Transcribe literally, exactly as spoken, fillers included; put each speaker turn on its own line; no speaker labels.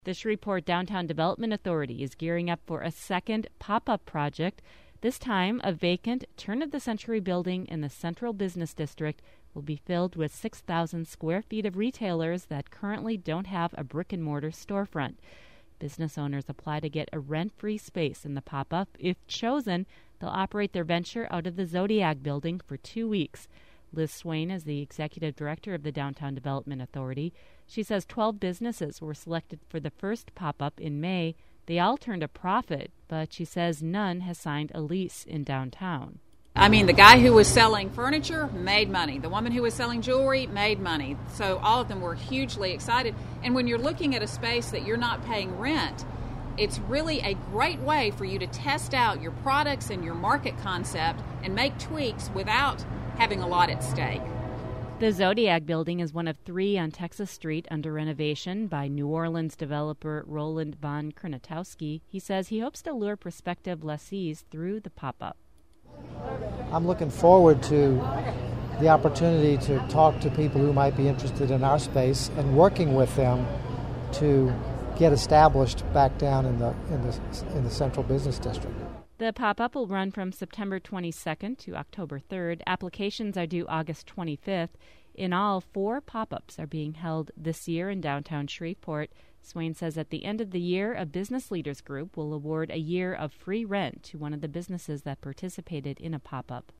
The Shreveport Downtown Development Authority is gearing up for a second pop-up project. This time, a vacant turn-of-the-century building in the Central Business District will be filled with six thousand square feet of retailers that currently don't have a brick-and-mortar storefront. Business owners apply to get a rent-free space in the pop-up. If chosen, they'll operate their venture out of the Zodiac building for two weeks. Liz Swain is the executive director of the Downtown Development Authority. She says twelve businesses were selected for the first pop-up in May. They all turned a profit, but she says none has signed a lease in downtown.
I mean, the guy who was selling furniture made money. The woman who was selling jewelry made money. So all of them were hugely excited. And when you're looking at a space that you're not paying rent, it's really a great way for you to test out your products and your market concept and make tweaks without having a lot at stake.
The Zodiac building is one of three on Texas Street under renovation by New Orleans developer Roland von Krenatowski. He says he hopes to lure prospective lessees through the pop-up.
I'm looking forward to the opportunity to talk to people who might be interested in our space and working with them to get established back down in the in the in the Central Business District.
The pop-up will run from September twenty-second to October third. Applications are due August twenty-fifth. In all, four pop-ups are being held this year in downtown Shreveport. Swain says at the end of the year, a business leaders group will award a year of free rent to one of the businesses that participated in a pop-up.